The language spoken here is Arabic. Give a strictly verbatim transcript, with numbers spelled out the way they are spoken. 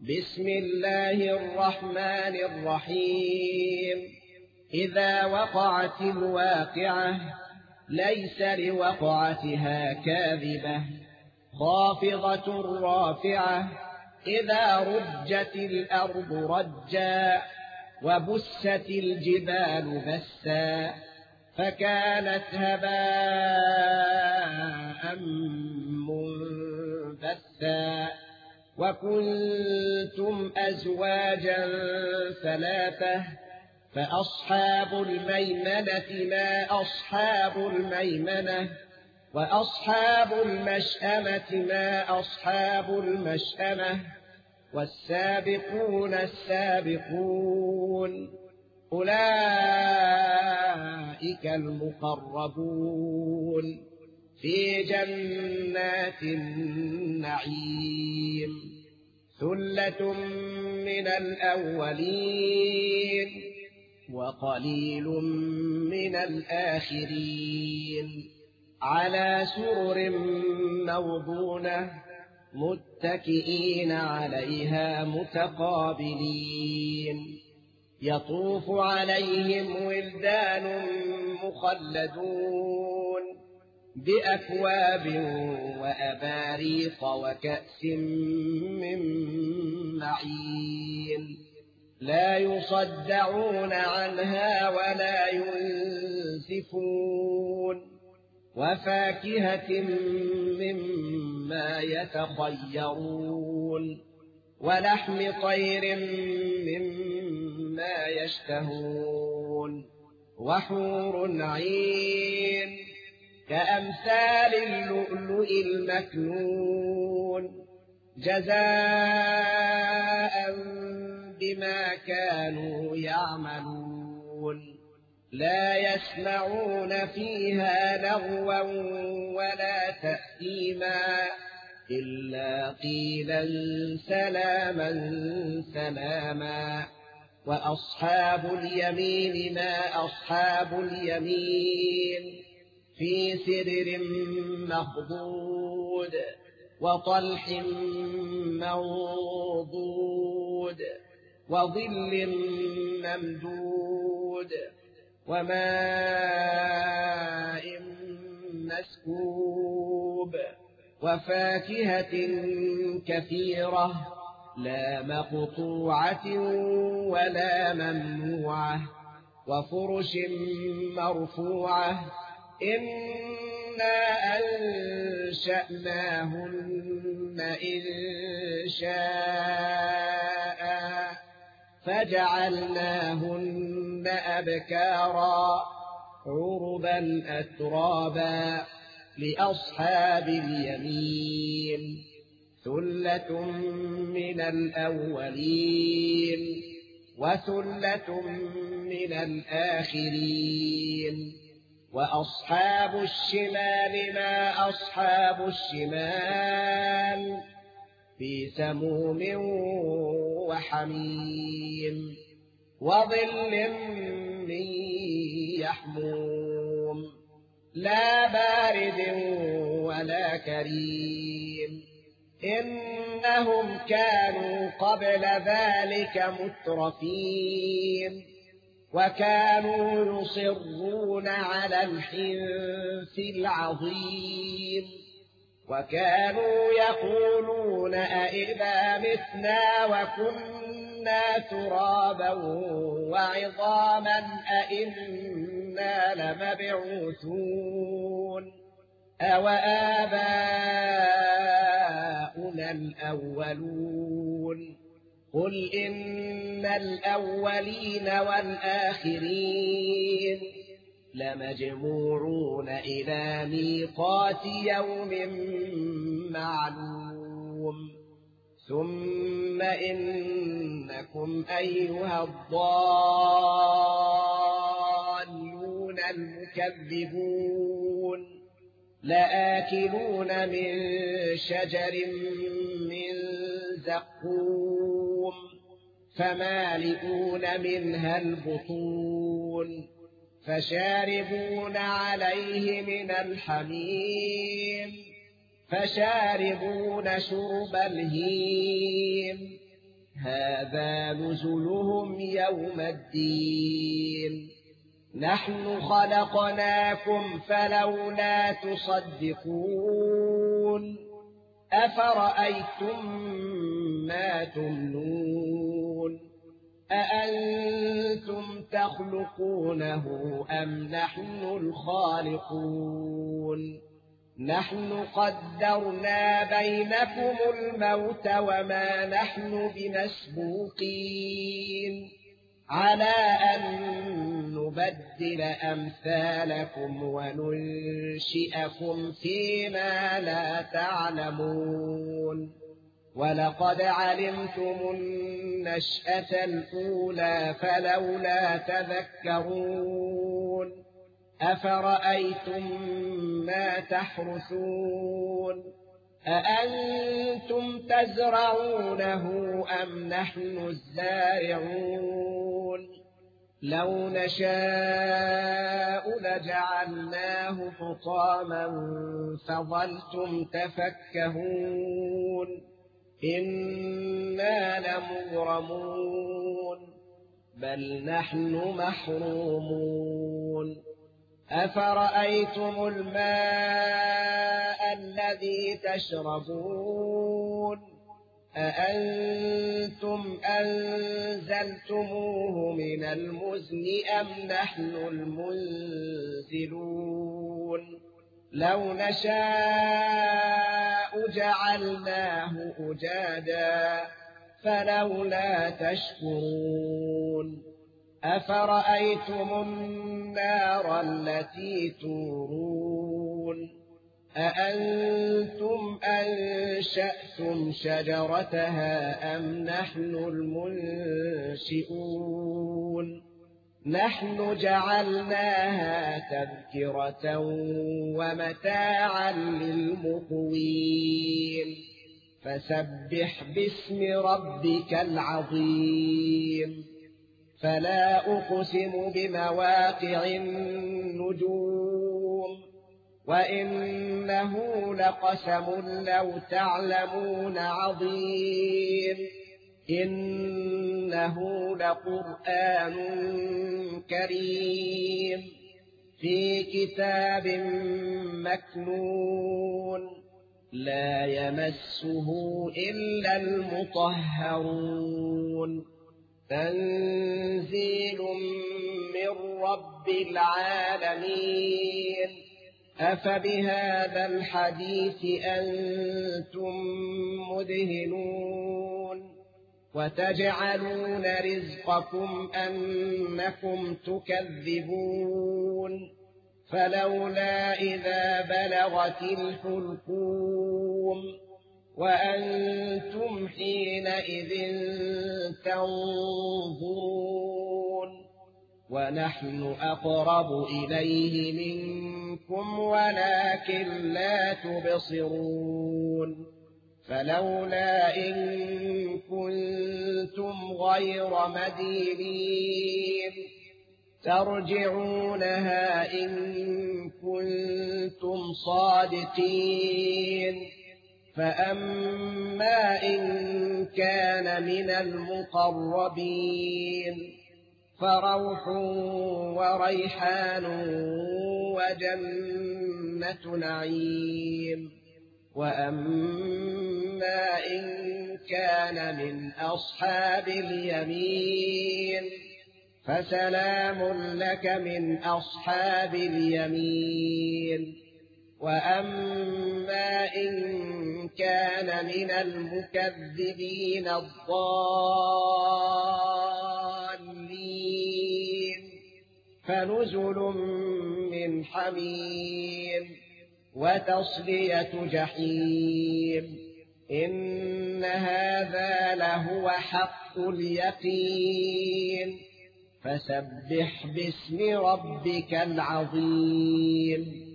بسم الله الرحمن الرحيم. إذا وقعت الواقعة ليس لوقعتها كاذبة خافضة رافعة. إذا رجت الأرض رجا وبست الجبال بسا فكانت هباء منبثا. وكنتم أزواجا ثلاثة فأصحاب الميمنة ما أصحاب الميمنة وأصحاب المشأمة ما أصحاب المشأمة والسابقون السابقون أولئك المقربون في جنات النعيم. ثلة من الأولين وقليل من الآخرين على سرر موضونة متكئين عليها متقابلين. يطوف عليهم ولدان مخلدون بأكواب وأباريق وكأس من معين لا يصدعون عنها ولا ينزفون. وفاكهة مما يتخيرون ولحم طير مما يشتهون وحور عين كأمثال اللؤلؤ المكنون جزاء بما كانوا يعملون. لا يسمعون فيها لغوا ولا تأثيما إلا قيلا سلاما سلاما. وأصحاب اليمين ما أصحاب اليمين في سرر مخضود وطلح منضود وظل ممدود وماء مسكوب وفاكهة كثيرة لا مقطوعة ولا ممنوعة وفرش مرفوعة. إنا أنشأناهن إنشاء فجعلناهن أبكارا عربا أترابا لأصحاب اليمين. ثلة من الأولين وثلة من الآخرين. وأصحاب الشمال ما أصحاب الشمال في سموم وحميم وظل من يحموم لا بارد ولا كريم. إنهم كانوا قبل ذلك مترفين وكانوا يصرون على الحنث العظيم وكانوا يقولون أئذا متنا وكنا ترابا وعظاما أئنا لمبعوثون أو آباؤنا الأولون. قل إن الأولين والآخرين لمجموعون إلى ميقات يوم معلوم. ثم إنكم أيها الضالون المكذبون لآكلون من شجر من زقوم فمالئون منها البطون فشاربون عليه من الحميم فشاربون شرب الهيم هذا نزلهم يوم الدين نحن خلقناكم فلولا تصدقون أفرأيتم ما تمنون أأنتم تخلقونه أم نحن الخالقون نحن قدرنا بينكم الموت وما نحن بمسبوقين على أن نبدل أمثالكم وننشئكم فيما لا تعلمون ولقد علمتم النشأة الأولى فلولا تذكرون أفرأيتم ما تحرثون أأنتم تزرعونه أم نحن الزارعون لو نشاء لجعلناه حطاما فظلتم تفكهون إنا لمغرمون بل نحن محرومون أفرأيتم الماء الذي تشربون أأنتم أنزلتموه من المزن أم نحن المنزلون لو نشاء جعلناه أجاجا فلولا تشكرون أفرأيتم النار التي تورون أأنتم أنشأتم شجرتها أم نحن المنشئون نحن جعلناها تذكرة ومتاعا للمقوين فسبح باسم ربك العظيم فلا أقسم بمواقع النجوم وإنه لقسم لو تعلمون عظيم إنه لقرآن كريم في كتاب مكنون لا يمسه إلا المطهرون تنزيل من رب العالمين أفبهذا الحديث أنتم مدهنون وتجعلون رزقكم أنكم تكذبون فلولا إذا بلغت الحلقوم وأنتم حينئذ تنظرون ونحن أقرب إليه منكم ولكن لا تبصرون فلولا إن كنتم غير مدينين ترجعونها إن كنتم صادقين فأما إن كان من المقربين فروح وريحان وجنة نعيم وأما إن كان من أصحاب اليمين فسلام لك من أصحاب اليمين وأما إن كان من المكذبين الضالين فنزل من حميم وتصلية جحيم إن هذا لهو حق اليقين فسبح باسم ربك العظيم